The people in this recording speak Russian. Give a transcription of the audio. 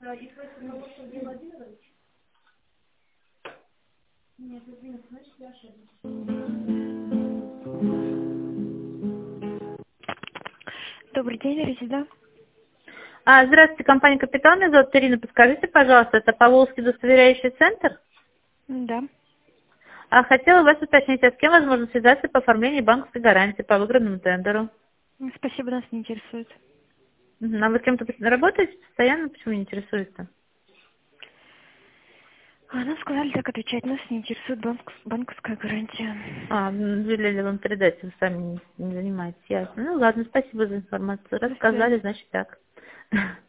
Добрый день, Резида. Здравствуйте, компания «Капитал». Меня зовут Ирина. Подскажите, пожалуйста, это Поволжский удостоверяющий центр? Да. Хотела вас уточнить, а с кем возможно связаться по оформлению банковской гарантии по выигранному тендеру? Спасибо, нас не интересует. А вы с кем-то работаете постоянно? Почему не интересует-то? Нам сказали так отвечать, нас не интересует банковская гарантия. Велели вам передать, вы сами не занимаетесь. Ясно. Ну ладно, спасибо за информацию. До свидания. Рассказали, значит так.